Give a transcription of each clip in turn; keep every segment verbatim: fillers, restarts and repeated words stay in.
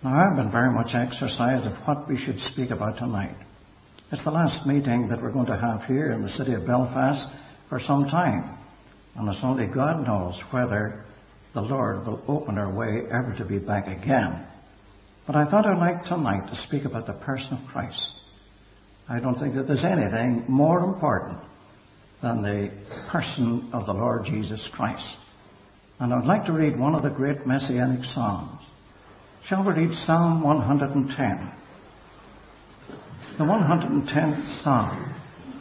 Now, I've been very much exercised of what we should speak about tonight. It's the last meeting that we're going to have here in the city of Belfast for some time. And it's only God knows whether the Lord will open our way ever to be back again. But I thought I'd like tonight to speak about the person of Christ. I don't think that there's anything more important than the person of the Lord Jesus Christ. And I'd like to read one of the great Messianic Psalms. Shall we read Psalm one hundred ten? The one hundred tenth Psalm.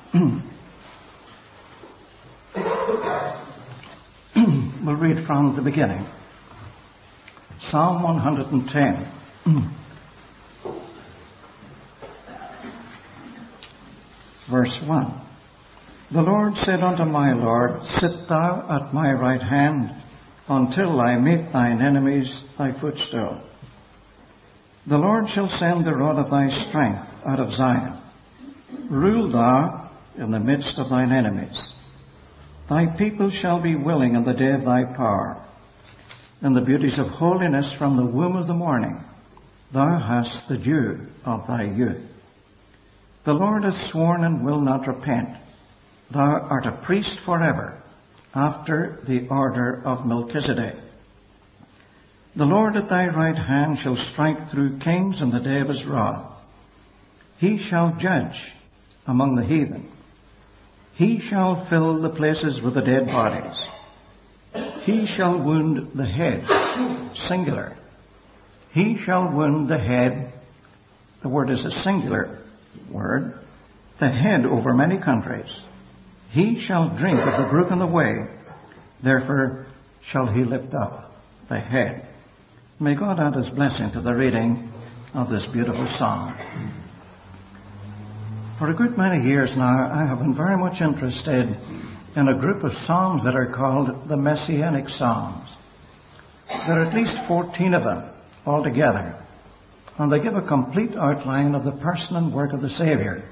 We'll read from the beginning. Psalm one hundred ten. Verse one. The Lord said unto my Lord, Sit thou at my right hand, until I make thine enemies thy footstool. The Lord shall send the rod of thy strength out of Zion. Rule thou in the midst of thine enemies. Thy people shall be willing in the day of thy power. In the beauties of holiness from the womb of the morning, thou hast the dew of thy youth. The Lord hath sworn and will not repent. Thou art a priest forever, after the order of Melchizedek. The Lord at thy right hand shall strike through kings in the day of his wrath. He shall judge among the heathen. He shall fill the places with the dead bodies. He shall wound the head, singular. He shall wound the head, the word is a singular word, the head over many countries. He shall drink of the brook in the way, therefore shall he lift up the head. May God add his blessing to the reading of this beautiful psalm. For a good many years now, I have been very much interested in a group of psalms that are called the Messianic Psalms. There are at least fourteen of them altogether, and they give a complete outline of the person and work of the Savior.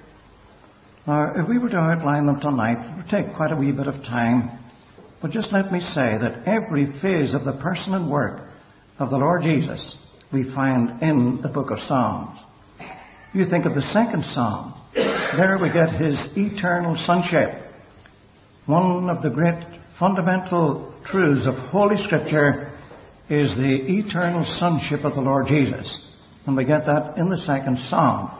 Now, if we were to outline them tonight, it would take quite a wee bit of time, but just let me say that every phase of the person and work of the Lord Jesus we find in the book of Psalms. You think of the second Psalm. There we get his eternal sonship. One of the great fundamental truths of Holy Scripture is the eternal sonship of the Lord Jesus. And we get that in the second Psalm.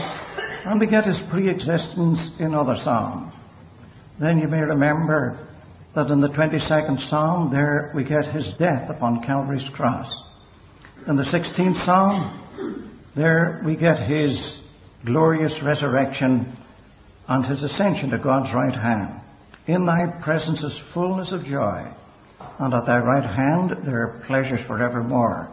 And we get his pre-existence in other Psalms. Then you may remember that in the twenty-second Psalm, there we get his death upon Calvary's cross. In the sixteenth Psalm, there we get his glorious resurrection and his ascension to God's right hand. In thy presence is fullness of joy, and at thy right hand there are pleasures forevermore.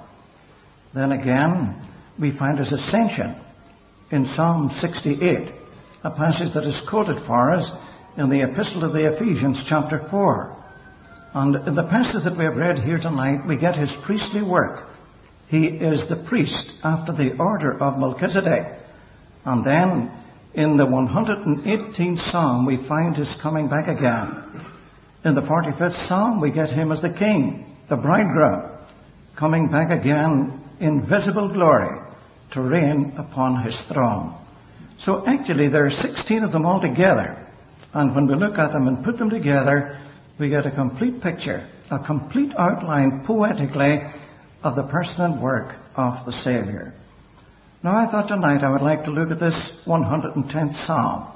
Then again, we find his ascension in Psalm sixty-eight, a passage that is quoted for us in the Epistle to the Ephesians, chapter four. And in the passage that we have read here tonight, we get his priestly work. He is the priest after the order of Melchizedek. And then in the one hundred eighteenth Psalm, we find his coming back again. In the forty-fifth Psalm, we get him as the king, the bridegroom, coming back again in visible glory to reign upon his throne. So actually there are sixteen of them altogether. And when we look at them and put them together, we get a complete picture, a complete outline poetically of the person and work of the Savior. Now I thought tonight I would like to look at this one hundred tenth Psalm.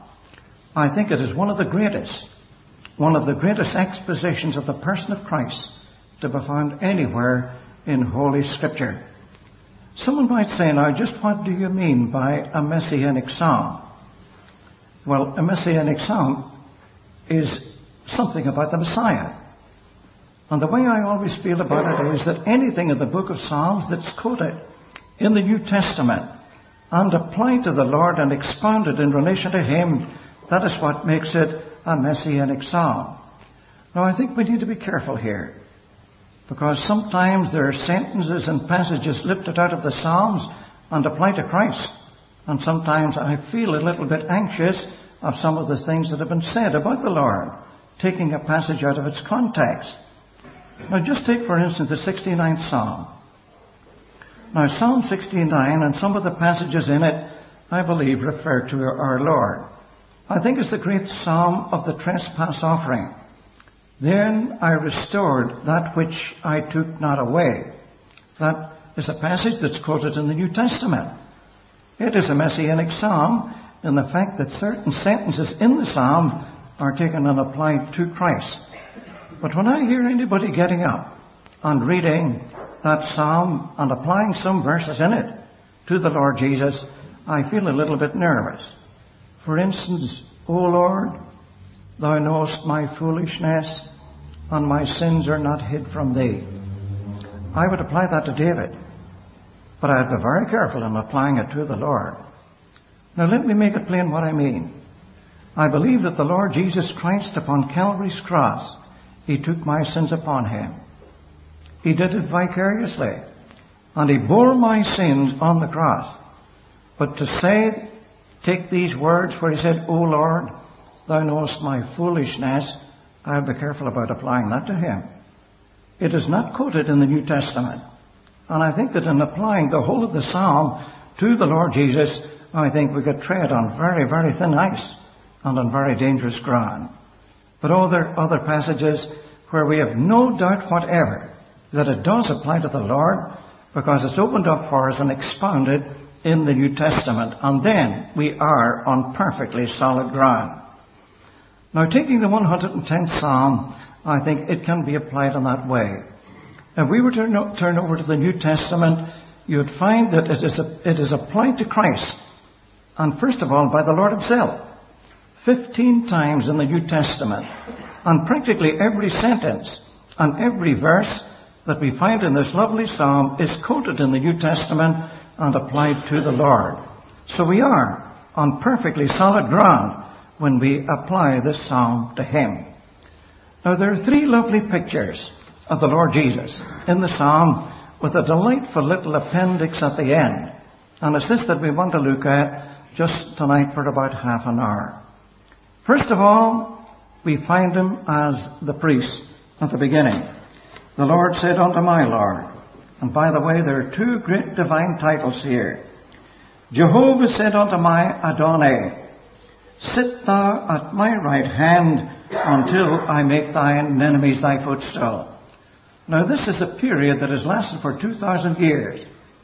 I think it is one of the greatest, one of the greatest expositions of the person of Christ to be found anywhere in Holy Scripture. Someone might say, now just what do you mean by a Messianic Psalm? Well, a Messianic Psalm is something about the Messiah. And the way I always feel about it is that anything in the book of Psalms that's quoted in the New Testament and applied to the Lord and expounded in relation to him, that is what makes it a Messianic Psalm. Now, I think we need to be careful here, because sometimes there are sentences and passages lifted out of the Psalms and applied to Christ. And sometimes I feel a little bit anxious of some of the things that have been said about the Lord, taking a passage out of its context. Now just take, for instance, the sixty-ninth Psalm. Now, Psalm sixty-nine and some of the passages in it, I believe, refer to our Lord. I think it's the great psalm of the trespass offering. Then I restored that which I took not away. That is a passage that's quoted in the New Testament. It is a messianic psalm in the fact that certain sentences in the psalm are taken and applied to Christ. But when I hear anybody getting up and reading that psalm and applying some verses in it to the Lord Jesus, I feel a little bit nervous. For instance, O Lord, Thou knowest my foolishness, and my sins are not hid from Thee. I would apply that to David, but I'd be very careful in applying it to the Lord. Now let me make it plain what I mean. I believe that the Lord Jesus Christ upon Calvary's cross, He took my sins upon Him. He did it vicariously, and He bore my sins on the cross. But to say, take these words where He said, O Lord, Thou knowest my foolishness, I'll be careful about applying that to Him. It is not quoted in the New Testament. And I think that in applying the whole of the psalm to the Lord Jesus, I think we could tread on very, very thin ice and on very dangerous ground. But oh, there are other passages where we have no doubt whatever that it does apply to the Lord, because it's opened up for us and expounded in the New Testament. And then we are on perfectly solid ground. Now, taking the one hundred tenth Psalm, I think it can be applied in that way. If we were to no, turn over to the New Testament, you would find that it is, a, it is applied to Christ. And first of all, by the Lord Himself. Fifteen times in the New Testament. And practically every sentence and every verse that we find in this lovely psalm is quoted in the New Testament and applied to the Lord. So we are on perfectly solid ground when we apply this psalm to Him. Now, there are three lovely pictures of the Lord Jesus in the psalm with a delightful little appendix at the end. And it's this that we want to look at just tonight for about half an hour. First of all, we find Him as the priest at the beginning. The Lord said unto my Lord. And by the way, there are two great divine titles here. Jehovah said unto my Adonai, Sit thou at my right hand until I make thine enemies thy footstool. Now this is a period that has lasted for two thousand years.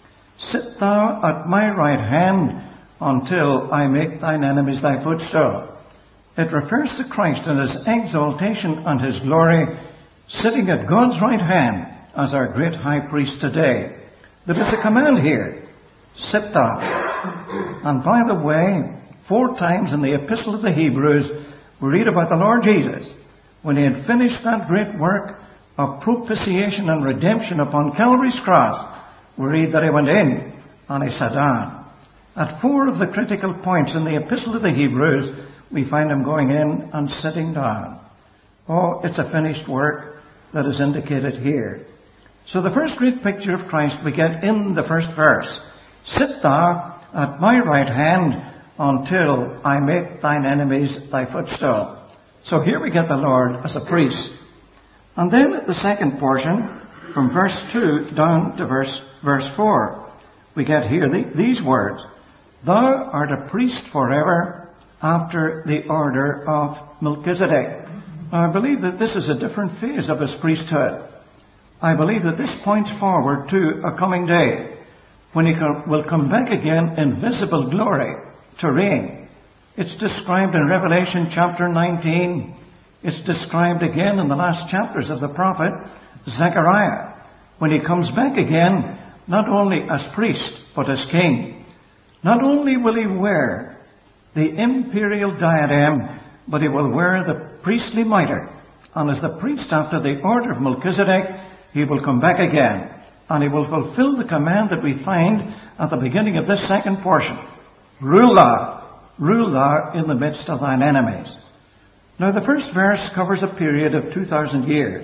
Sit thou at my right hand until I make thine enemies thy footstool. It refers to Christ and His exaltation and His glory, sitting at God's right hand as our great high priest today. There is a command here. Sit thou. And by the way, four times in the Epistle of the Hebrews, we read about the Lord Jesus. When He had finished that great work of propitiation and redemption upon Calvary's cross, we read that He went in and He sat down. At four of the critical points in the Epistle of the Hebrews, we find Him going in and sitting down. Oh, it's a finished work that is indicated here. So the first great picture of Christ we get in the first verse. Sit thou at my right hand until I make thine enemies thy footstool. So here we get the Lord as a priest. And then the second portion, from verse two down to verse, verse four, we get here the, these words. Thou art a priest forever after the order of Melchizedek. Now, I believe that this is a different phase of His priesthood. I believe that this points forward to a coming day when He will come back again in visible glory to reign. It's described in Revelation chapter nineteen. It's described again in the last chapters of the prophet Zechariah, when He comes back again, not only as priest, but as king. Not only will He wear the imperial diadem, but He will wear the priestly mitre. And as the priest after the order of Melchizedek, He will come back again. And He will fulfill the command that we find at the beginning of this second portion. Rule thou, rule thou in the midst of thine enemies. Now the first verse covers a period of two thousand years.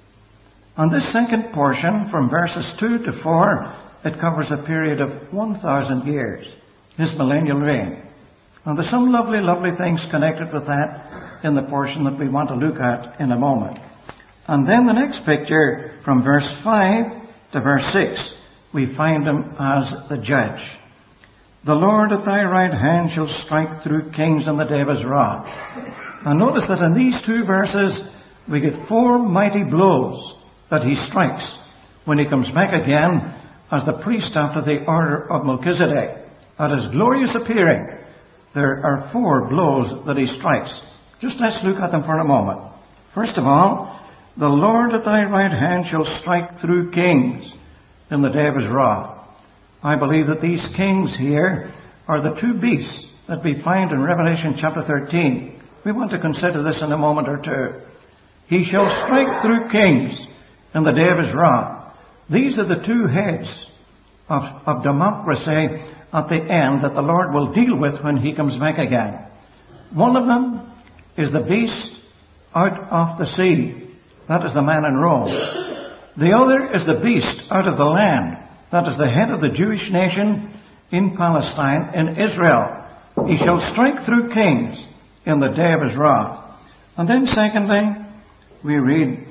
And this second portion, from verses two to four, it covers a period of one thousand years, His millennial reign. And there's some lovely, lovely things connected with that in the portion that we want to look at in a moment. And then the next picture, from verse five to verse six, we find him as the judge. The Lord at thy right hand shall strike through kings in the day of his wrath. And notice that in these two verses we get four mighty blows that he strikes when he comes back again as the priest after the order of Melchizedek. At his glorious appearing, there are four blows that he strikes. Just let's look at them for a moment. First of all, the Lord at thy right hand shall strike through kings in the day of his wrath. I believe that these kings here are the two beasts that we find in Revelation chapter thirteen. We want to consider this in a moment or two. He shall strike through kings in the day of his wrath. These are the two heads of, of democracy at the end that the Lord will deal with when he comes back again. One of them is the beast out of the sea. That is the man in Rome. The other is the beast out of the land. That is the head of the Jewish nation in Palestine, in Israel. He shall strike through kings in the day of his wrath. And then secondly, we read,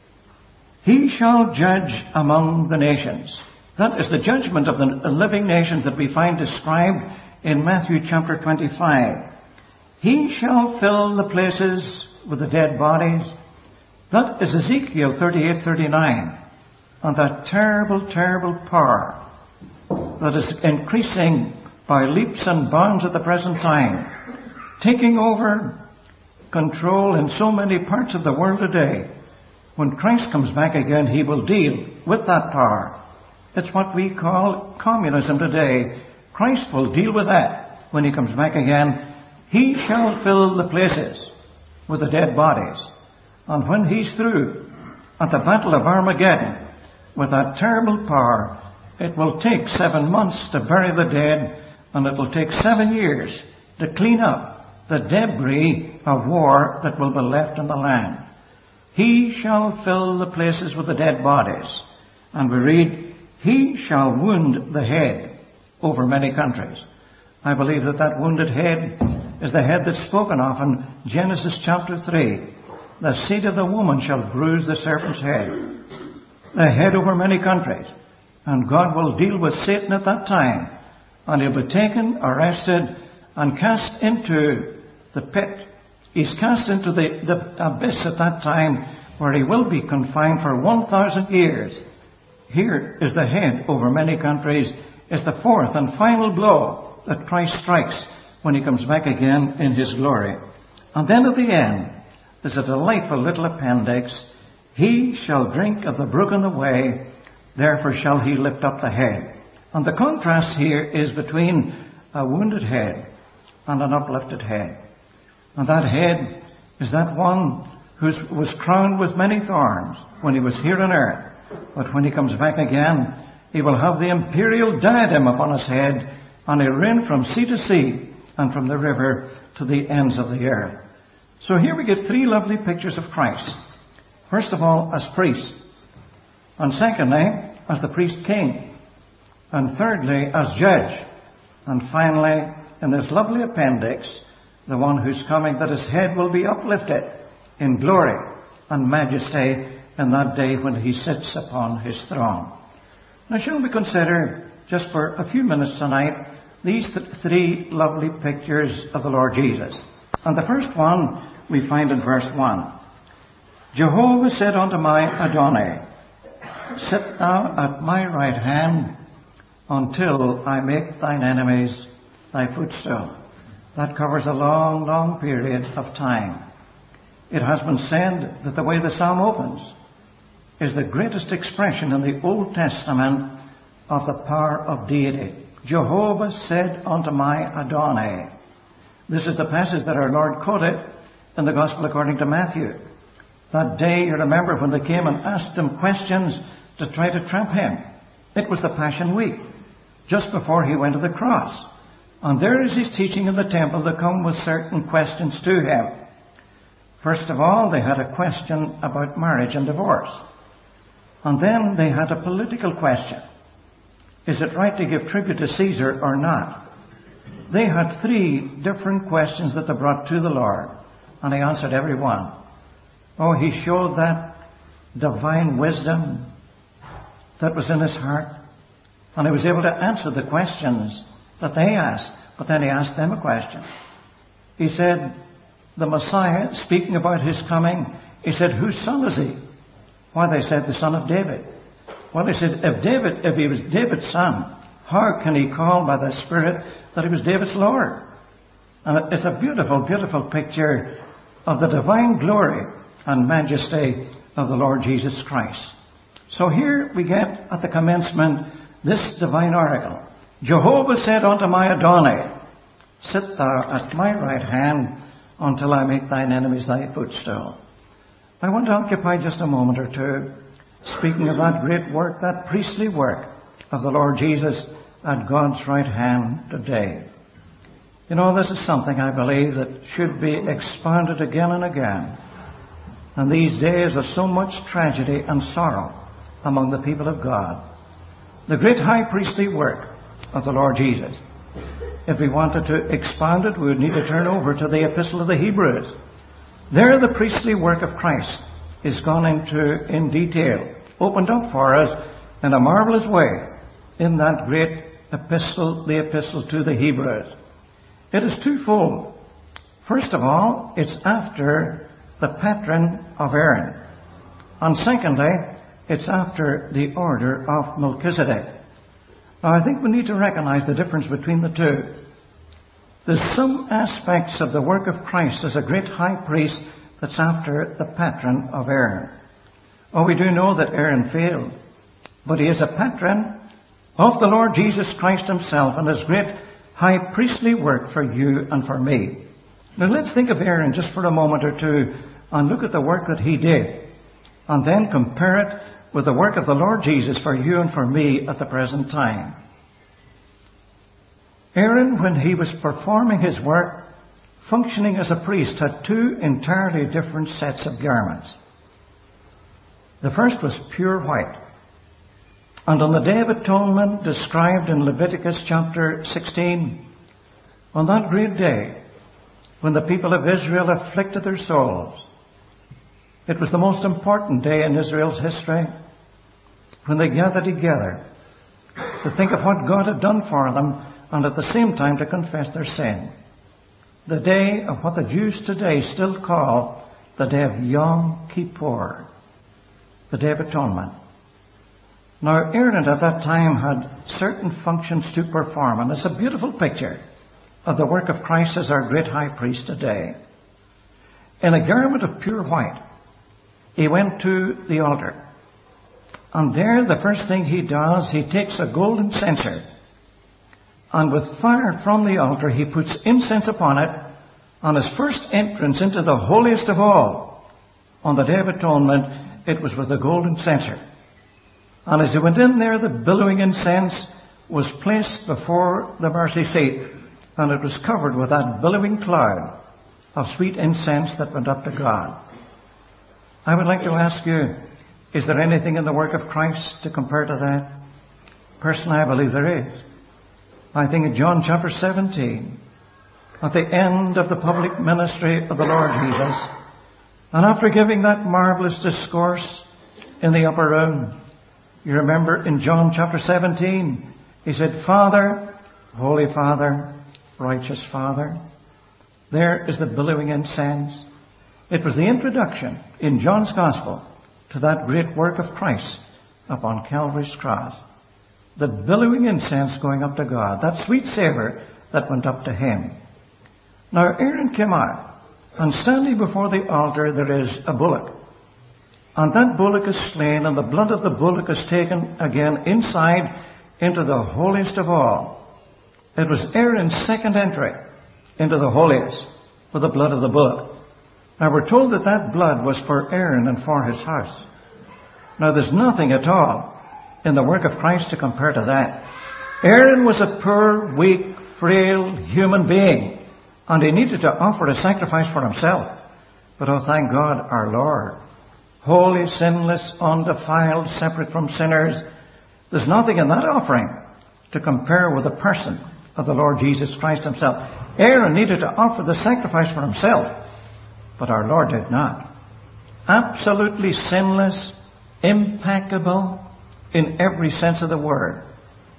he shall judge among the nations. That is the judgment of the living nations that we find described in Matthew chapter twenty-five. He shall fill the places with the dead bodies. That is Ezekiel thirty-eight thirty-nine. And that terrible, terrible power that is increasing by leaps and bounds at the present time, taking over control in so many parts of the world today. When Christ comes back again, he will deal with that power. It's what we call communism today. Christ will deal with that when he comes back again. He shall fill the places with the dead bodies. And when he's through at the Battle of Armageddon, with that terrible power, it will take seven months to bury the dead, and it will take seven years to clean up the debris of war that will be left in the land. He shall fill the places with the dead bodies. And we read, he shall wound the head over many countries. I believe that that wounded head is the head that's spoken of in Genesis chapter three. The seed of the woman shall bruise the serpent's head. The head over many countries. And God will deal with Satan at that time. And he'll be taken, arrested, and cast into the pit. He's cast into the, the abyss at that time, where he will be confined for one thousand years. Here is the head over many countries. It's the fourth and final blow that Christ strikes when he comes back again in his glory. And then at the end, there's a delightful little appendix. He shall drink of the brook in the way, therefore shall he lift up the head. And the contrast here is between a wounded head and an uplifted head. And that head is that one who was crowned with many thorns when he was here on earth. But when he comes back again, he will have the imperial diadem upon his head, and he'll reign from sea to sea and from the river to the ends of the earth. So here we get three lovely pictures of Christ. First of all, as priest. And secondly, as the priest king. And thirdly, as judge. And finally, in this lovely appendix, the one who's coming, that his head will be uplifted in glory and majesty in that day when he sits upon his throne. Now, shall we consider, just for a few minutes tonight, these th- three lovely pictures of the Lord Jesus. And the first one we find in verse one. Jehovah said unto my Adonai, sit thou at my right hand until I make thine enemies thy footstool. That covers a long, long period of time. It has been said that the way the psalm opens is the greatest expression in the Old Testament of the power of deity. Jehovah said unto my Adonai. This is the passage that our Lord quoted in the Gospel according to Matthew. That day, you remember, when they came and asked him questions to try to trap him. It was the Passion Week, just before he went to the cross. And there is his teaching in the temple. They come with certain questions to him. First of all, they had a question about marriage and divorce. And then they had a political question. Is it right to give tribute to Caesar or not? They had three different questions that they brought to the Lord. And he answered every one. Oh, he showed that divine wisdom that was in his heart. And he was able to answer the questions that they asked. But then he asked them a question. He said, the Messiah, speaking about his coming, he said, whose son is he? Why, they said, the son of David. Well, he said, if David, if he was David's son, how can he call by the Spirit that he was David's Lord? And it's a beautiful, beautiful picture of the divine glory and majesty of the Lord Jesus Christ. So here we get at the commencement this divine oracle. Jehovah said unto my Adonai, sit thou at my right hand until I make thine enemies thy footstool. I want to occupy just a moment or two speaking of that great work, that priestly work of the Lord Jesus at God's right hand today. You know, this is something I believe that should be expounded again and again. And these days of so much tragedy and sorrow among the people of God. The great high priestly work of the Lord Jesus. If we wanted to expound it, we would need to turn over to the Epistle of the Hebrews. There the priestly work of Christ is gone into in detail, opened up for us in a marvelous way in that great epistle, the Epistle to the Hebrews. It is twofold. First of all, it's after the patron of Aaron. And secondly, it's after the order of Melchizedek. Now, I think we need to recognize the difference between the two. There's some aspects of the work of Christ as a great high priest that's after the patron of Aaron. Oh, we do know that Aaron failed, but he is a patron of the Lord Jesus Christ himself and his great high priestly work for you and for me. Now, let's think of Aaron just for a moment or two and look at the work that he did, and then compare it with the work of the Lord Jesus for you and for me at the present time. Aaron, when he was performing his work, functioning as a priest, had two entirely different sets of garments. The first was pure white. And on the Day of Atonement, described in Leviticus chapter sixteen, on that great day, when the people of Israel afflicted their souls, it was the most important day in Israel's history, when they gathered together to think of what God had done for them and at the same time to confess their sin. The day of what the Jews today still call the day of Yom Kippur, the Day of Atonement. Now, Aaron at that time had certain functions to perform, and it's a beautiful picture of the work of Christ as our great high priest today. In a garment of pure white, he went to the altar. And there, the first thing he does, he takes a golden censer, and with fire from the altar, he puts incense upon it on his first entrance into the holiest of all. On the Day of Atonement, it was with a golden censer. And as he went in there, the billowing incense was placed before the mercy seat, and it was covered with that billowing cloud of sweet incense that went up to God. I would like to ask you, is there anything in the work of Christ to compare to that? Personally, I believe there is. I think in John chapter seventeen, at the end of the public ministry of the Lord Jesus, and after giving that marvelous discourse in the upper room, you remember in John chapter seventeen, he said, Father, Holy Father, Righteous Father. There is the billowing incense. It was the introduction in John's Gospel to that great work of Christ upon Calvary's cross. The billowing incense going up to God, that sweet savour that went up to him. Now Aaron came out, and standing before the altar there is a bullock. And that bullock is slain, and the blood of the bullock is taken again inside into the holiest of all. It was Aaron's second entry into the holiest with the blood of the bullock. Now we're told that that blood was for Aaron and for his house. Now there's nothing at all in the work of Christ to compare to that. Aaron was a poor, weak, frail human being, and he needed to offer a sacrifice for himself. But oh, thank God, our Lord, holy, sinless, undefiled, separate from sinners, there's nothing in that offering to compare with the person of the Lord Jesus Christ himself. Aaron needed to offer the sacrifice for himself, but our Lord did not. Absolutely sinless, impeccable in every sense of the word.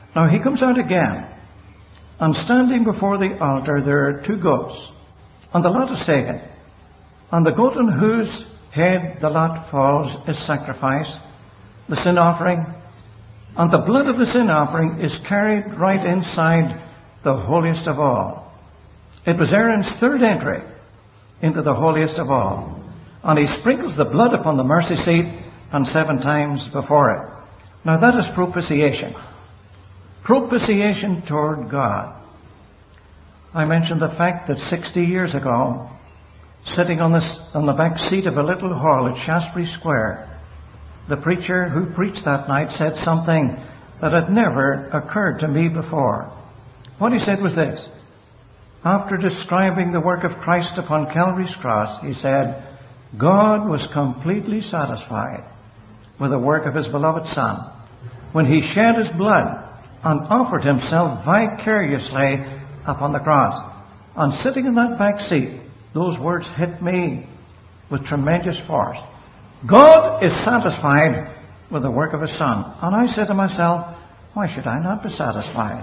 Now he comes out again, and standing before the altar there are two goats, and the lot is taken. And the goat on whose head the lot falls is sacrificed, the sin offering, and the blood of the sin offering is carried right inside the holiest of all. It was Aaron's third entry into the holiest of all. And he sprinkles the blood upon the mercy seat and seven times before it. Now that is propitiation. Propitiation toward God. I mentioned the fact that sixty years ago, sitting on, this, on the back seat of a little hall at Shaftesbury Square, the preacher who preached that night said something that had never occurred to me before. What he said was this. After describing the work of Christ upon Calvary's cross, he said, God was completely satisfied with the work of his beloved Son when he shed his blood and offered himself vicariously upon the cross. And sitting in that back seat, those words hit me with tremendous force. God is satisfied with the work of his Son. And I said to myself, why should I not be satisfied?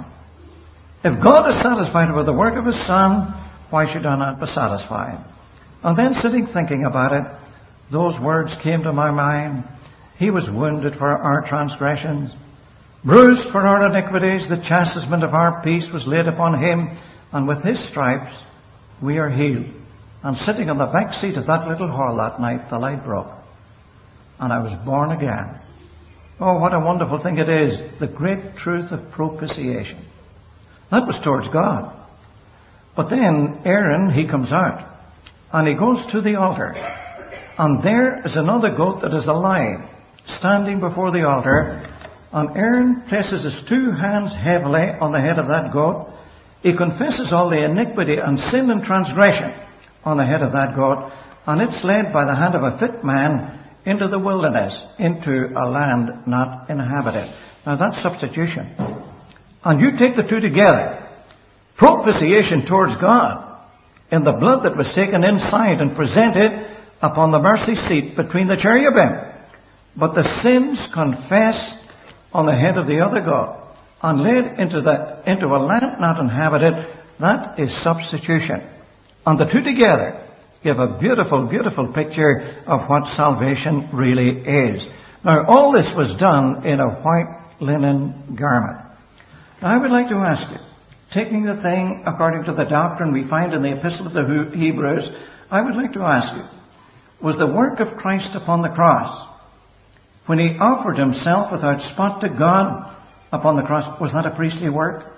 If God is satisfied with the work of his Son, why should I not be satisfied? And then sitting thinking about it, those words came to my mind. He was wounded for our transgressions, bruised for our iniquities. The chastisement of our peace was laid upon him, and with his stripes we are healed. And sitting on the back seat of that little hall that night, the light broke, and I was born again. Oh, what a wonderful thing it is, the great truth of propitiation. That was towards God. But then Aaron, he comes out, and he goes to the altar. And there is another goat that is alive, standing before the altar. And Aaron places his two hands heavily on the head of that goat. He confesses all the iniquity and sin and transgression on the head of that goat. And it's led by the hand of a fit man into the wilderness, into a land not inhabited. Now that's substitution. And you take the two together. Propitiation towards God in the blood that was taken inside and presented upon the mercy seat between the cherubim. But the sins confessed on the head of the other goat and led into, the, into a land not inhabited, that is substitution. And the two together give a beautiful, beautiful picture of what salvation really is. Now, all this was done in a white linen garment. Now, I would like to ask you, taking the thing according to the doctrine we find in the Epistle of the Hebrews, I would like to ask you, was the work of Christ upon the cross, when he offered himself without spot to God upon the cross, was that a priestly work?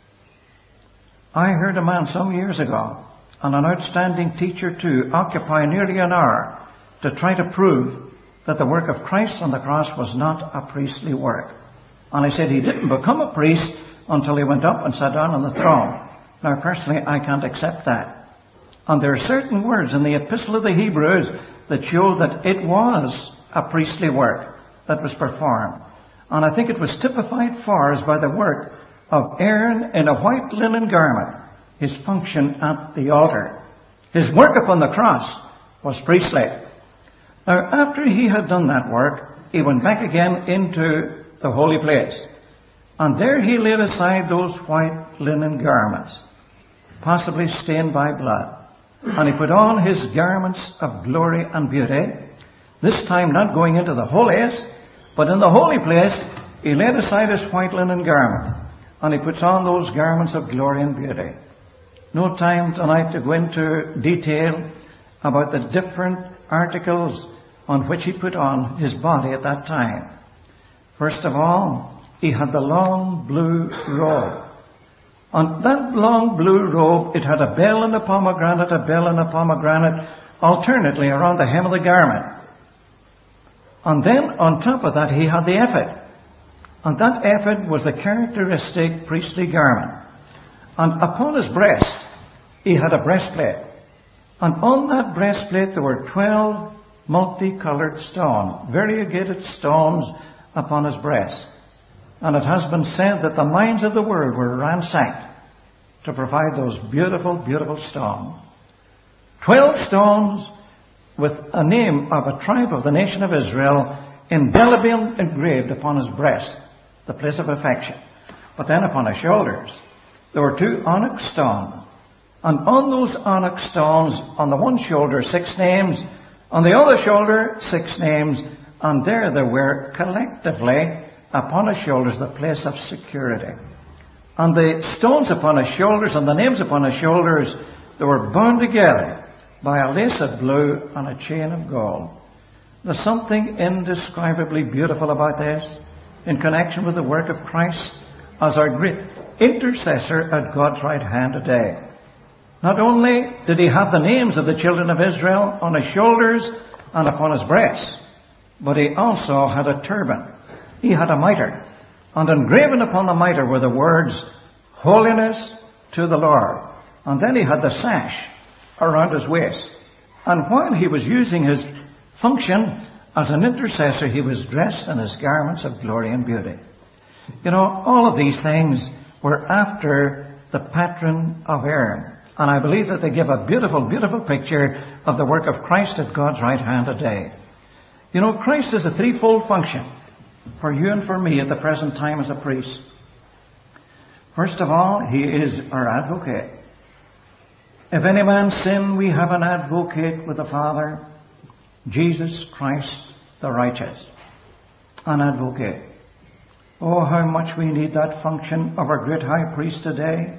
I heard a man some years ago, and an outstanding teacher too, occupy nearly an hour to try to prove that the work of Christ on the cross was not a priestly work. And I said he didn't become a priest until he went up and sat down on the throne. Now, personally, I can't accept that. And there are certain words in the Epistle of the Hebrews that show that it was a priestly work that was performed. And I think it was typified for us by the work of Aaron in a white linen garment, his function at the altar. His work upon the cross was priestly. Now, after he had done that work, he went back again into the holy place. And there he laid aside those white linen garments, possibly stained by blood. And he put on his garments of glory and beauty, this time not going into the holiest, but in the holy place, he laid aside his white linen garment, and he puts on those garments of glory and beauty. No time tonight to go into detail about the different articles on which he put on his body at that time. First of all, he had the long blue robe. On that long blue robe, it had a bell and a pomegranate, a bell and a pomegranate, alternately around the hem of the garment. And then on top of that, he had the ephod. And that ephod was the characteristic priestly garment. And upon his breast, he had a breastplate. And on that breastplate, there were twelve multicolored stones, variegated stones upon his breast. And it has been said that the mines of the world were ransacked to provide those beautiful, beautiful stones. Twelve stones with a name of a tribe of the nation of Israel indelibly engraved upon his breast, the place of affection. But then upon his shoulders there were two onyx stones. And on those onyx stones, on the one shoulder six names, on the other shoulder six names, and there they were collectively upon his shoulders, the place of security. And the stones upon his shoulders and the names upon his shoulders, they were bound together by a lace of blue and a chain of gold. There's something indescribably beautiful about this in connection with the work of Christ as our great intercessor at God's right hand today. Not only did he have the names of the children of Israel on his shoulders and upon his breast, but he also had a turban. He had a mitre. And engraven upon the mitre were the words, Holiness to the Lord. And then he had the sash around his waist. And while he was using his function as an intercessor, he was dressed in his garments of glory and beauty. You know, all of these things were after the pattern of Aaron. And I believe that they give a beautiful, beautiful picture of the work of Christ at God's right hand today. You know, Christ is a threefold function for you and for me at the present time as a priest. First of all, he is our advocate. If any man sin, we have an advocate with the Father, Jesus Christ the righteous. An advocate. Oh, how much we need that function of our great high priest today.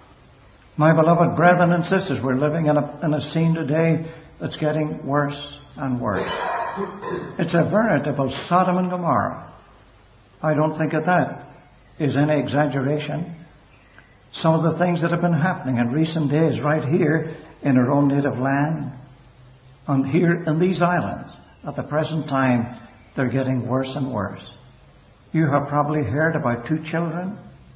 My beloved brethren and sisters, we're living in a, in a scene today that's getting worse and worse. It's a veritable Sodom and Gomorrah. I don't think that that is any exaggeration. Some of the things that have been happening in recent days right here in our own native land and here in these islands at the present time, they're getting worse and worse. You have probably heard about two children,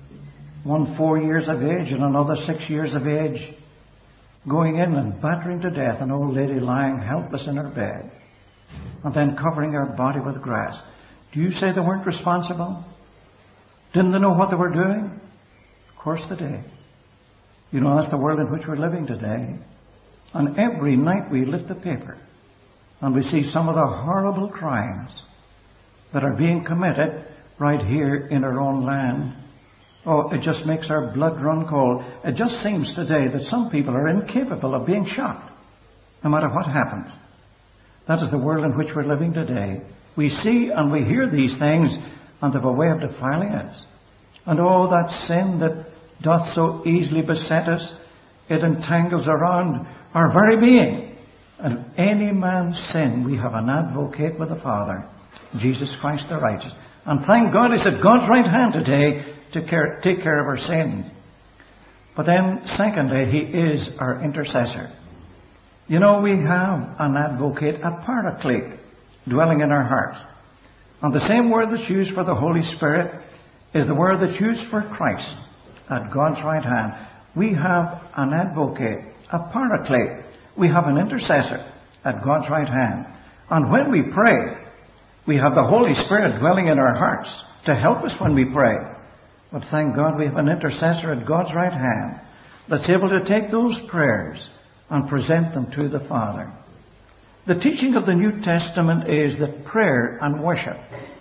one four years of age and another six years of age, going in and battering to death an old lady lying helpless in her bed and then covering her body with grass. Do you say they weren't responsible? Didn't they know what they were doing? Of course they did. You know, that's the world in which we're living today. And every night we lift the paper and we see some of the horrible crimes that are being committed right here in our own land. Oh, it just makes our blood run cold. It just seems today that some people are incapable of being shocked, no matter what happens. That is the world in which we're living today. We see and we hear these things, and they have a way of defiling us. And oh, that sin that doth so easily beset us, it entangles around our very being. And if any man sin, we have an advocate with the Father, Jesus Christ the righteous. And thank God he's at God's right hand today to care, take care of our sins. But then, secondly, he is our intercessor. You know, we have an advocate, a paraclete, dwelling in our hearts. And the same word that's used for the Holy Spirit is the word that's used for Christ at God's right hand. We have an advocate, a paraclete. We have an intercessor at God's right hand. And when we pray, we have the Holy Spirit dwelling in our hearts to help us when we pray. But thank God we have an intercessor at God's right hand that's able to take those prayers and present them to the Father. The teaching of the New Testament is that prayer and worship,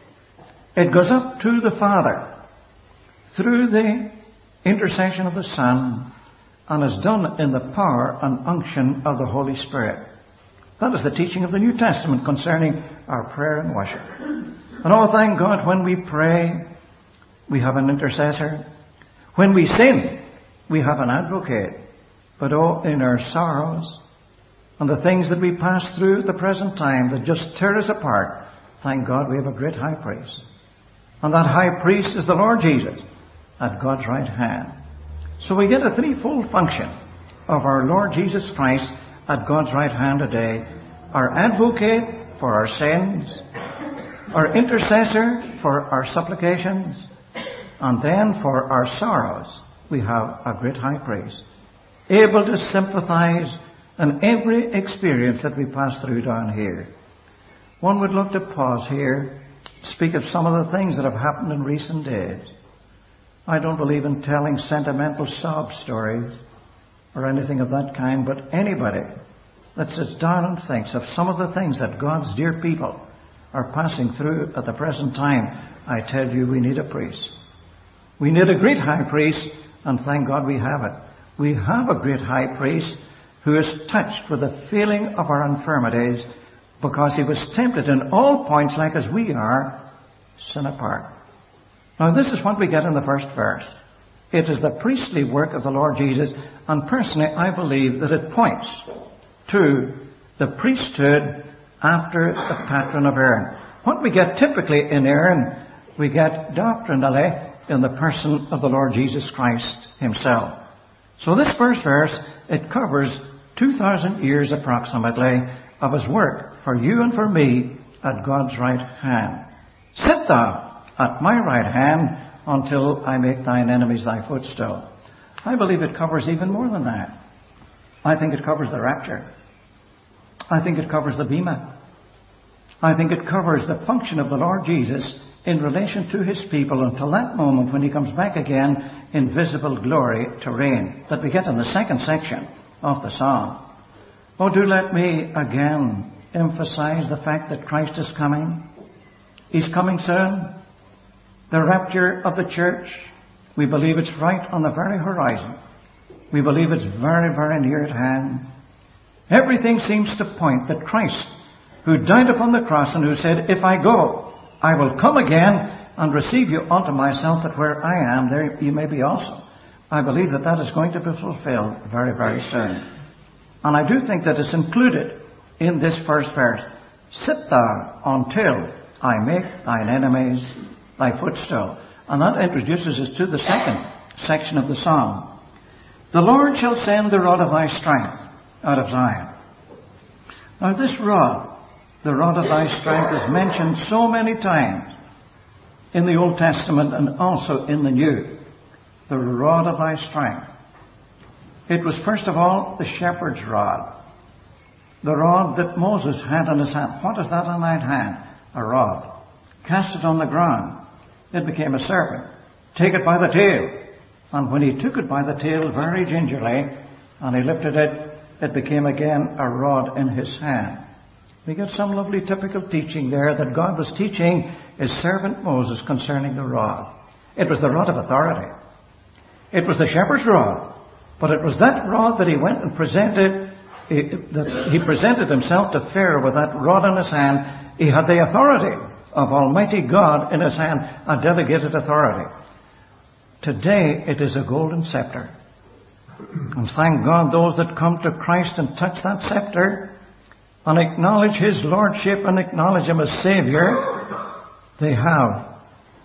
it goes up to the Father through the intercession of the Son and is done in the power and unction of the Holy Spirit. That is the teaching of the New Testament concerning our prayer and worship. And oh, thank God, when we pray, we have an intercessor. When we sin, we have an advocate. But oh, in our sorrows and the things that we pass through at the present time that just tear us apart, thank God we have a great high priest. And that high priest is the Lord Jesus at God's right hand. So we get a threefold function of our Lord Jesus Christ at God's right hand today. Our advocate for our sins, our intercessor for our supplications, and then for our sorrows, we have a great high priest, able to sympathize in every experience that we pass through down here. One would love to pause here, speak of some of the things that have happened in recent days. I don't believe in telling sentimental sob stories or anything of that kind, but anybody that sits down and thinks of some of the things that God's dear people are passing through at the present time, I tell you, we need a priest. We need a great high priest, and thank God we have it. We have a great high priest who is touched with the feeling of our infirmities, because he was tempted in all points like as we are, sin apart. Now this is what we get in the first verse. It is the priestly work of the Lord Jesus, and personally I believe that it points to the priesthood after the pattern of Aaron. What we get typically in Aaron, we get doctrinally in the person of the Lord Jesus Christ himself. So this first verse, it covers two thousand years approximately of his work for you and for me at God's right hand. Sit thou at my right hand until I make thine enemies thy footstool. I believe it covers even more than that. I think it covers the rapture. I think it covers the bema. I think it covers the function of the Lord Jesus in relation to his people until that moment when he comes back again in visible glory to reign, that we get in the second section of the psalm. Oh, do let me again emphasize the fact that Christ is coming. He's coming soon. The rapture of the church, we believe it's right on the very horizon. We believe it's very, very near at hand. Everything seems to point that Christ, who died upon the cross and who said, if I go, I will come again and receive you unto myself, that where I am, there you may be also. I believe that that is going to be fulfilled very, very soon. And I do think that it's included in this first verse. Sit thou until I make thine enemies thy footstool. And that introduces us to the second section of the psalm. The Lord shall send the rod of thy strength out of Zion. Now this rod, the rod of thy strength, is mentioned so many times in the Old Testament and also in the New. The rod of thy strength. It was first of all the shepherd's rod. The rod that Moses had in his hand. What is that in thine hand? A rod. Cast it on the ground. It became a serpent. Take it by the tail. And when he took it by the tail very gingerly, and he lifted it, it became again a rod in his hand. We get some lovely typical teaching there that God was teaching his servant Moses concerning the rod. It was the rod of authority. It was the shepherd's rod. But it was that rod that he went and presented, that he presented himself to Pharaoh with that rod in his hand. He had the authority of Almighty God in his hand, a delegated authority. Today it is a golden scepter. And thank God those that come to Christ and touch that scepter and acknowledge his lordship and acknowledge him as Savior, they have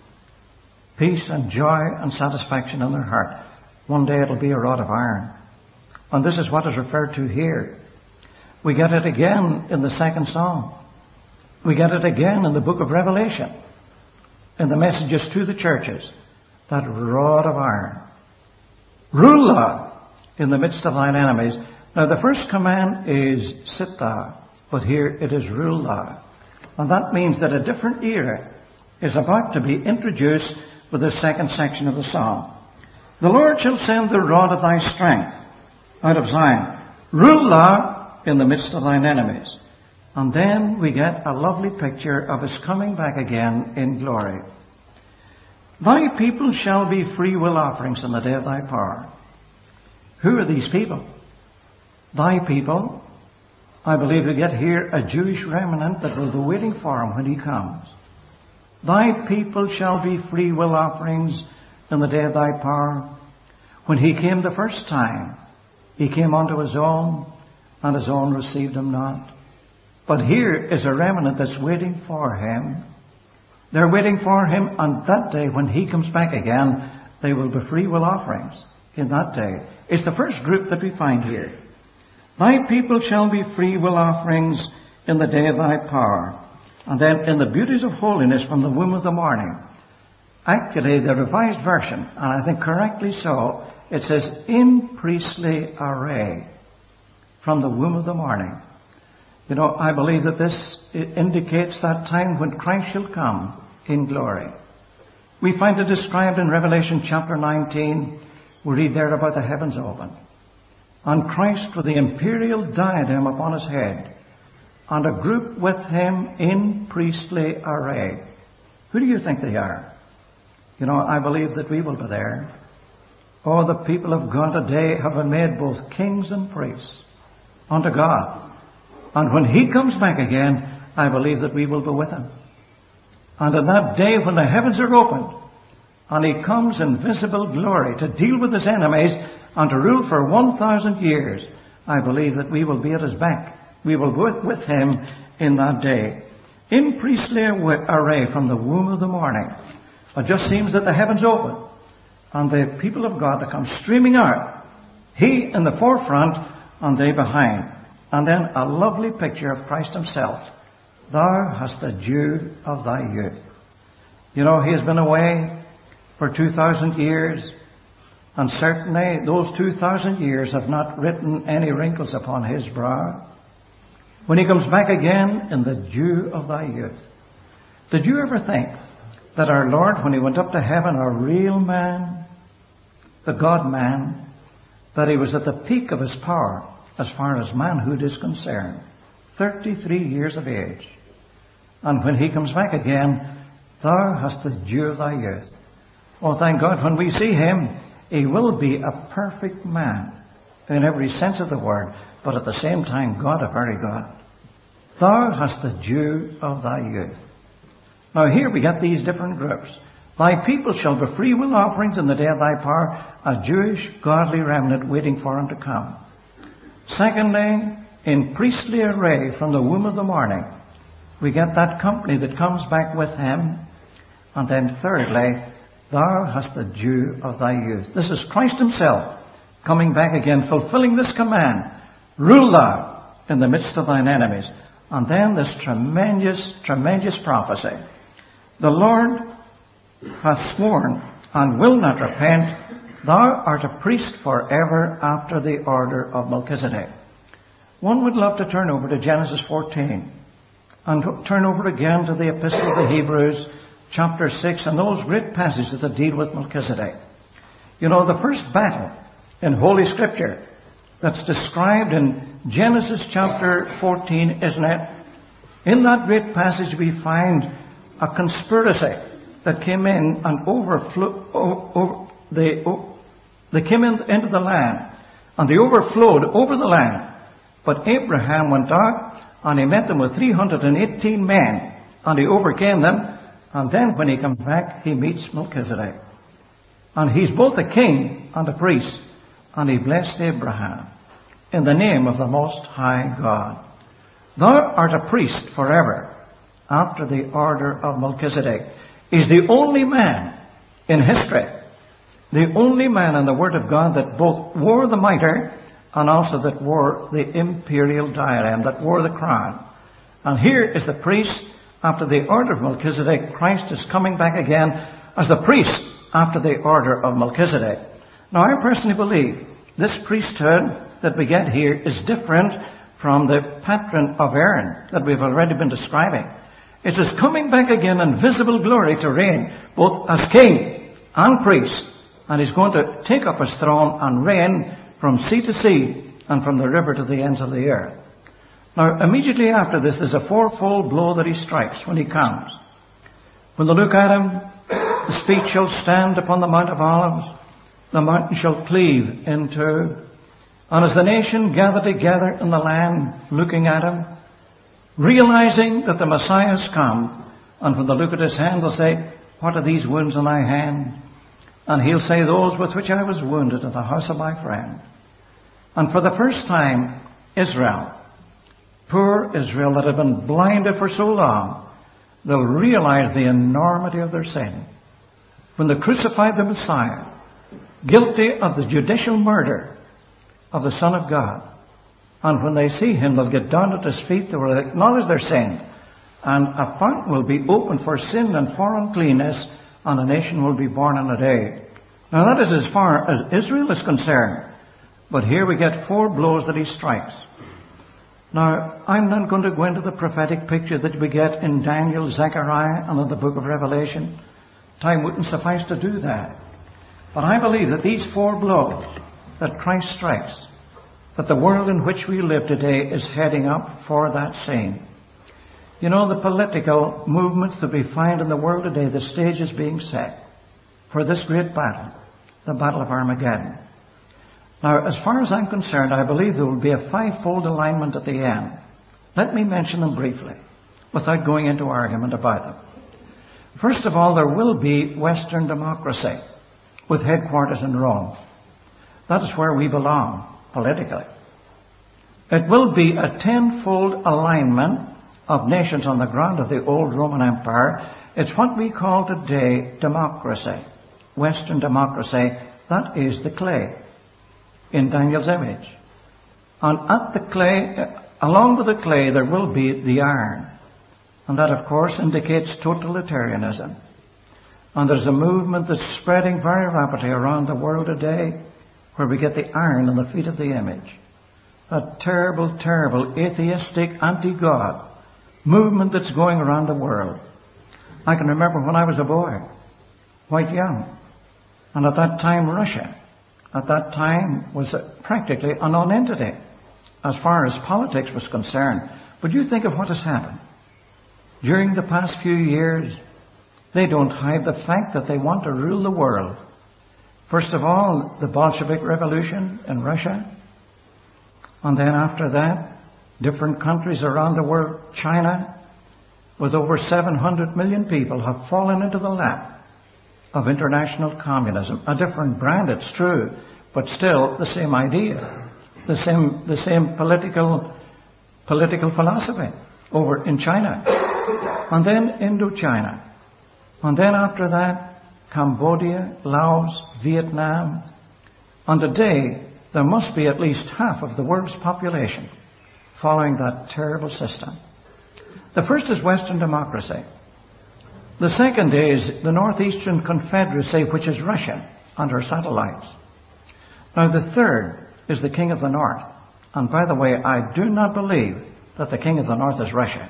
peace and joy and satisfaction in their heart. One day it'll be a rod of iron. And this is what is referred to here. We get it again in the second psalm. We get it again in the book of Revelation, in the messages to the churches. That rod of iron. Rule thou in the midst of thine enemies. Now the first command is sit thou, but here it is rule thou. And that means that a different era is about to be introduced with the second section of the psalm. The Lord shall send the rod of thy strength out of Zion. Rule thou in the midst of thine enemies. And then we get a lovely picture of his coming back again in glory. Thy people shall be free will offerings in the day of thy power. Who are these people? Thy people. I believe we get here a Jewish remnant that will be waiting for him when he comes. Thy people shall be free will offerings in the day of thy power. When he came the first time, he came unto his own, and his own received him not. But here is a remnant that's waiting for him. They're waiting for him on that day when he comes back again. They will be free will offerings in that day. It's the first group that we find here. Thy people shall be free will offerings in the day of thy power. And then in the beauties of holiness from the womb of the morning. Actually, the Revised Version, and I think correctly so, it says, in priestly array from the womb of the morning. You know, I believe that this indicates that time when Christ shall come in glory. We find it described in Revelation chapter nineteen. We read there about the heavens open. And Christ with the imperial diadem upon his head. And a group with him in priestly array. Who do you think they are? You know, I believe that we will be there. Oh, the people of God today have been made both kings and priests unto God. And when He comes back again, I believe that we will be with Him. And on that day when the heavens are opened, and He comes in visible glory to deal with His enemies and to rule for one thousand years, I believe that we will be at His back. We will go with Him in that day. In priestly array from the womb of the morning, it just seems that the heavens open, and the people of God that come streaming out, He in the forefront and they behind. And then a lovely picture of Christ Himself. Thou hast the dew of thy youth. You know, He has been away for two thousand years, and certainly those two thousand years have not written any wrinkles upon His brow. When He comes back again in the dew of thy youth. Did you ever think that our Lord, when He went up to heaven, a real man, the God-man, that He was at the peak of His power as far as manhood is concerned, thirty-three years of age. And when He comes back again, thou hast the dew of thy youth. Oh, thank God, when we see Him, He will be a perfect man in every sense of the word, but at the same time, God, a very God. Thou hast the dew of thy youth. Now here we get these different groups. Thy people shall be free will offerings in the day of thy power, a Jewish godly remnant waiting for Him to come. Secondly, in priestly array from the womb of the morning, we get that company that comes back with Him. And then thirdly, thou hast the dew of thy youth. This is Christ Himself coming back again, fulfilling this command. Rule thou in the midst of thine enemies. And then this tremendous, tremendous prophecy. The Lord hath sworn and will not repent. Thou art a priest forever after the order of Melchizedek. One would love to turn over to Genesis fourteen and to turn over again to the Epistle of the Hebrews, chapter six, and those great passages that deal with Melchizedek. You know, the first battle in Holy Scripture that's described in Genesis chapter fourteen, isn't it? In that great passage we find a conspiracy that came in and overflowed. Over, they, they came in, into the land, and they overflowed over the land. But Abraham went out, and he met them with three hundred eighteen men, and he overcame them. And then when he comes back, he meets Melchizedek. And he's both a king and a priest. And he blessed Abraham in the name of the Most High God. Thou art a priest forever after the order of Melchizedek. He's the only man in history, the only man in the Word of God that both wore the mitre and also that wore the imperial diadem, that wore the crown. And here is the priest after the order of Melchizedek. Christ is coming back again as the priest after the order of Melchizedek. Now, I personally believe this priesthood that we get here is different from the patron of Aaron that we've already been describing. It is coming back again in visible glory to reign both as king and priest. And He's going to take up His throne and reign from sea to sea and from the river to the ends of the earth. Now, immediately after this, there's a fourfold blow that He strikes when He comes. When they look at Him, His feet shall stand upon the Mount of Olives. The mountain shall cleave in two. And as the nation gather together in the land, looking at Him, realizing that the Messiah has come, and when they look at His hands, they'll say, what are these wounds on thy hand? And He'll say, those with which I was wounded in the house of my friend. And for the first time, Israel, poor Israel that had been blinded for so long, they'll realize the enormity of their sin. When they crucified the Messiah, guilty of the judicial murder of the Son of God, and when they see Him, they'll get down at His feet, they will acknowledge their sin, and a fountain will be opened for sin and for uncleanness, and a nation will be born in a day. Now that is as far as Israel is concerned. But here we get four blows that He strikes. Now, I'm not going to go into the prophetic picture that we get in Daniel, Zechariah, and in the book of Revelation. Time wouldn't suffice to do that. But I believe that these four blows that Christ strikes, that the world in which we live today is heading up for that scene. You know, the political movements that we find in the world today, the stage is being set. for this great battle, the Battle of Armageddon. Now, as far as I'm concerned, I believe there will be a fivefold alignment at the end. Let me mention them briefly, without going into argument about them. First of all, there will be Western democracy, with headquarters in Rome. That is where we belong, politically. It will be a tenfold alignment of nations on the ground of the old Roman Empire. It's what we call today democracy, Western democracy. That is the clay in Daniel's image. And at the clay, along with the clay, there will be the iron. And that, of course, indicates totalitarianism. And there's a movement that's spreading very rapidly around the world today where we get the iron in the feet of the image. A terrible, terrible, atheistic, anti-God movement that's going around the world. I can remember when I was a boy, quite young. And at that time, Russia, at that time, was practically a non-entity as far as politics was concerned. But you think of what has happened. During the past few years, they don't hide the fact that they want to rule the world. First of all, the Bolshevik Revolution in Russia. And then after that, different countries around the world, China, with over seven hundred million people, have fallen into the lap of international communism. A different brand, it's true, but still the same idea, the same, the same political, political philosophy over in China. And then Indochina. And then after that, Cambodia, Laos, Vietnam. And today, there must be at least half of the world's population following that terrible system. The first is Western democracy. The second is the Northeastern Confederacy, which is Russia and her satellites. Now, the third is the King of the North. And by the way, I do not believe that the King of the North is Russia.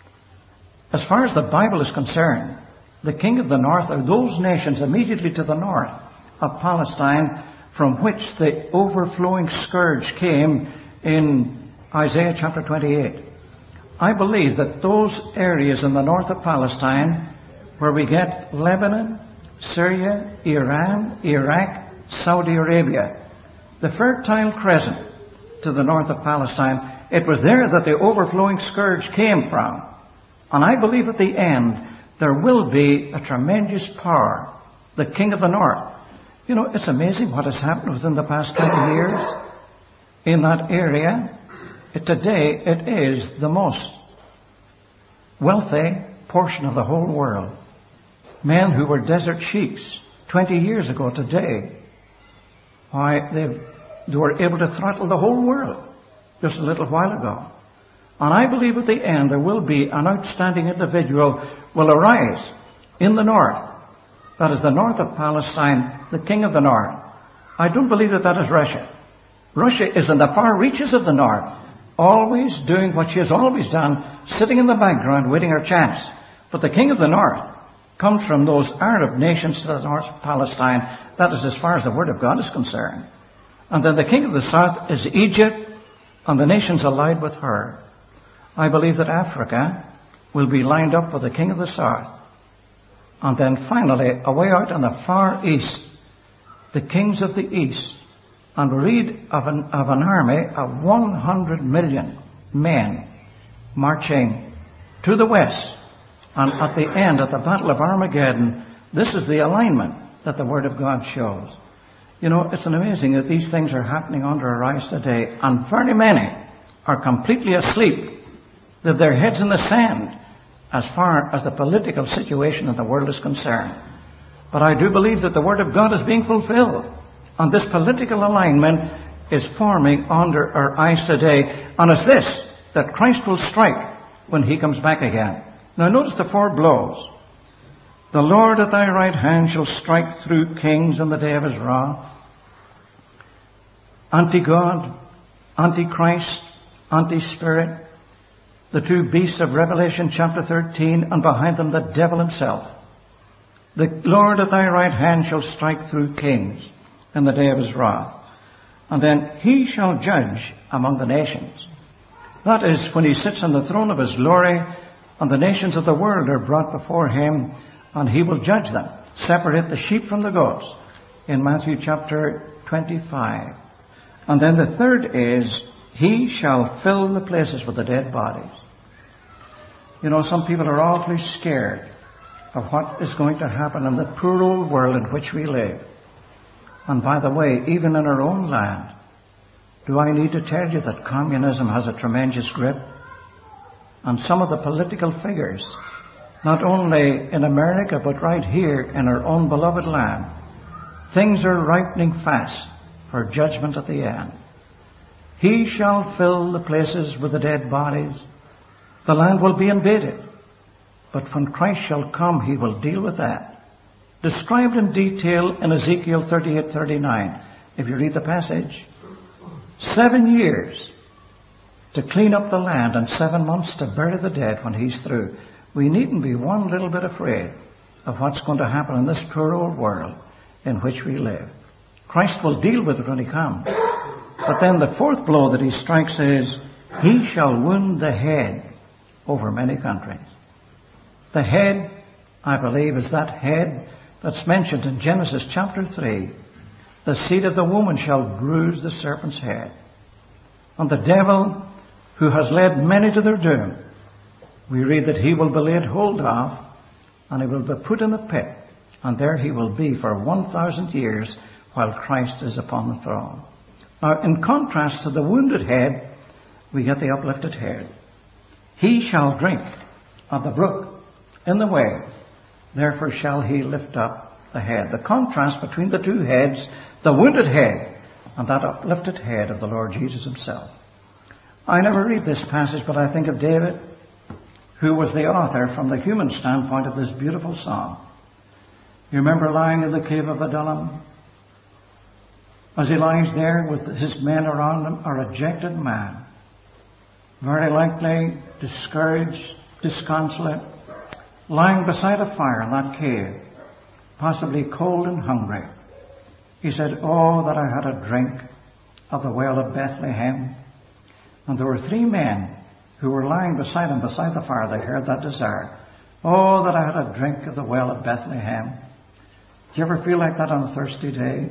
As far as the Bible is concerned, the King of the North are those nations immediately to the north of Palestine, from which the overflowing scourge came in Isaiah chapter twenty-eight. I believe that those areas in the north of Palestine, where we get Lebanon, Syria, Iran, Iraq, Saudi Arabia, the Fertile Crescent to the north of Palestine, it was there that the overflowing scourge came from. And I believe at the end there will be a tremendous power, the King of the North. You know, it's amazing what has happened within the past twenty years in that area. It, today, it is the most wealthy portion of the whole world. Men who were desert sheiks twenty years ago today, why, they were able to throttle the whole world just a little while ago. And I believe at the end there will be an outstanding individual will arise in the north. That is the north of Palestine, the King of the North. I don't believe that that is Russia. Russia is in the far reaches of the north, always doing what she has always done, sitting in the background waiting her chance. But the King of the North comes from those Arab nations to the north of Palestine. That is as far as the Word of God is concerned. And then the King of the South is Egypt, and the nations allied with her. I believe that Africa will be lined up with the King of the South. And then finally, away out in the far east, the kings of the east. And we read of an, of an army of one hundred million men marching to the west. And at the end, at the Battle of Armageddon, this is the alignment that the Word of God shows. You know, it's amazing that these things are happening under our eyes today, and very many are completely asleep. They've their heads in the sand as far as the political situation in the world is concerned. But I do believe that the Word of God is being fulfilled. And this political alignment is forming under our eyes today. And it's this, that Christ will strike when He comes back again. Now notice the four blows. The Lord at thy right hand shall strike through kings in the day of His wrath. Anti-God, Antichrist, Anti-Spirit, the two beasts of Revelation chapter thirteen, and behind them the devil himself. The Lord at thy right hand shall strike through kings in the day of His wrath. And then He shall judge among the nations. That is, when He sits on the throne of His glory, and the nations of the world are brought before Him, and He will judge them. separate the sheep from the goats in Matthew chapter twenty-five. And then the third is, he shall fill the places with the dead bodies. You know, some people are awfully scared of what is going to happen in the poor old world in which we live. And by the way, even in our own land, do I need to tell you that communism has a tremendous grip? And some of the political figures, not only in America, but right here in our own beloved land, things are ripening fast for judgment at the end. He shall fill the places with the dead bodies. The land will be invaded. But when Christ shall come, he will deal with that. Described in detail in Ezekiel thirty-eight thirty-nine. If you read the passage, seven years to clean up the land and seven months to bury the dead when he's through. We needn't be one little bit afraid of what's going to happen in this poor old world in which we live. Christ will deal with it when he comes. But then the fourth blow that he strikes is, he shall wound the head over many countries. The head, I believe, is that head that's mentioned in Genesis chapter three. The seed of the woman shall bruise the serpent's head. And the devil, who has led many to their doom, we read that he will be laid hold of, and he will be put in the pit, and there he will be for one thousand years while Christ is upon the throne. Now, in contrast to the wounded head, we get the uplifted head. He shall drink of the brook in the way, therefore shall he lift up the head. The contrast between the two heads, the wounded head and that uplifted head of the Lord Jesus himself. I never read this passage, but I think of David, who was the author from the human standpoint of this beautiful song. You remember lying in the cave of Adullam? As he lies there with his men around him, a rejected man, very likely discouraged, disconsolate, lying beside a fire in that cave, possibly cold and hungry. He said, oh, that I had a drink of the well of Bethlehem. And there were three men who were lying beside him, beside the fire. They heard that desire. Oh, that I had a drink of the well of Bethlehem. Do you ever feel like that on a thirsty day?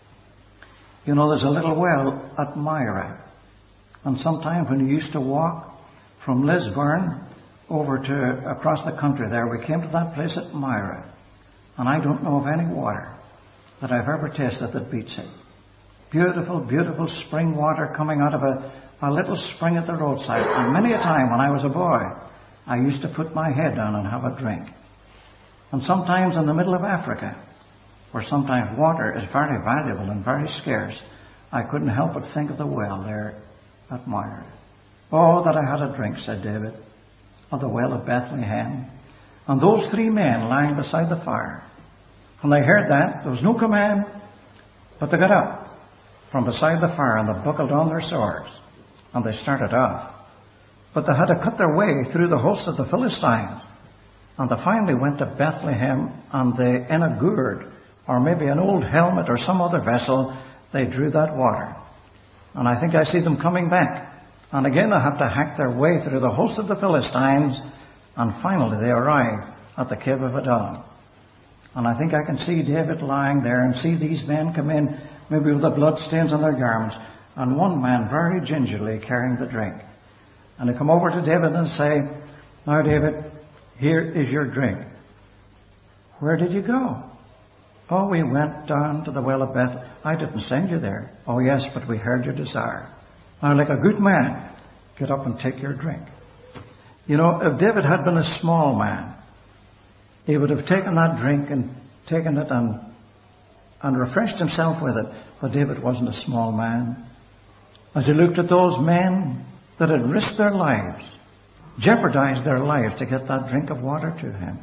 You know, there's a little well at Myra. And sometimes when you used to walk from Lisburn over to across the country there, we came to that place at Myra. And I don't know of any water that I've ever tasted that beats it. Beautiful, beautiful spring water coming out of a, a little spring at the roadside. And many a time when I was a boy, I used to put my head down and have a drink. And sometimes in the middle of Africa, where sometimes water is very valuable and very scarce, I couldn't help but think of the well there at Myra. Oh, that I had a drink, said David, of the well of Bethlehem. And those three men lying beside the fire, when they heard that, there was no command, but they got up from beside the fire and they buckled on their swords and they started off. But they had to cut their way through the host of the Philistines, and they finally went to Bethlehem, and they, in a gourd, or maybe an old helmet or some other vessel, they drew that water. And I think I see them coming back. And again they have to hack their way through the host of the Philistines, and finally they arrive at the cave of Adullam. And I think I can see David lying there and see these men come in, maybe with the blood stains on their garments, and one man very gingerly carrying the drink. And they come over to David and say, now David, here is your drink. Where did you go? Oh, we went down to the well of Beth. I didn't send you there. Oh yes, but we heard your desire. Now, like a good man, get up and take your drink. You know, if David had been a small man, he would have taken that drink and taken it and, and refreshed himself with it. But David wasn't a small man. As he looked at those men that had risked their lives, jeopardized their lives to get that drink of water to him,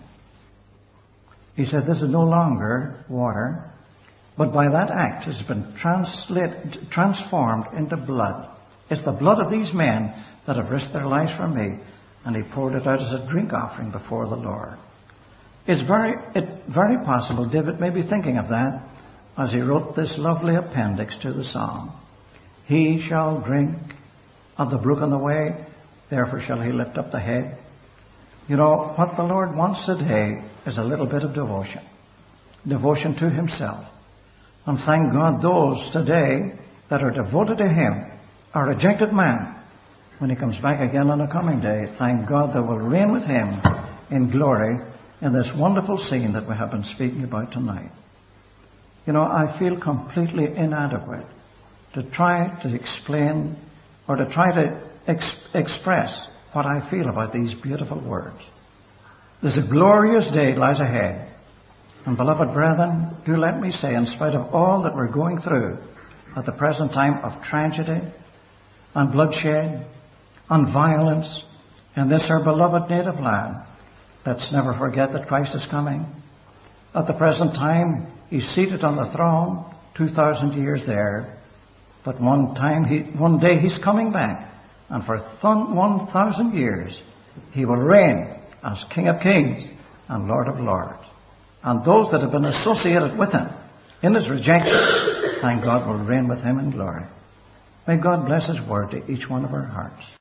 he said, this is no longer water, but by that act it has been translate, transformed into blood. It's the blood of these men that have risked their lives for me. And he poured it out as a drink offering before the Lord. It's very, it, very possible David may be thinking of that as he wrote this lovely appendix to the psalm. He shall drink of the brook on the way, therefore shall he lift up the head. You know, what the Lord wants today is a little bit of devotion. devotion to himself. And thank God those today that are devoted to him, a rejected man, when he comes back again on the coming day, thank God they will reign with him in glory in this wonderful scene that we have been speaking about tonight. You know, I feel completely inadequate to try to explain or to try to ex- express what I feel about these beautiful words. There's a glorious day lies ahead. And beloved brethren, do let me say, in spite of all that we're going through at the present time of tragedy and bloodshed and violence in this our beloved native land, let's never forget that Christ is coming. At the present time, he's seated on the throne, two thousand years there. But one time, he, one day he's coming back. And for th- one thousand years, he will reign as King of Kings and Lord of Lords. And those that have been associated with him in his rejection, thank God, will reign with him in glory. May God bless his word to each one of our hearts.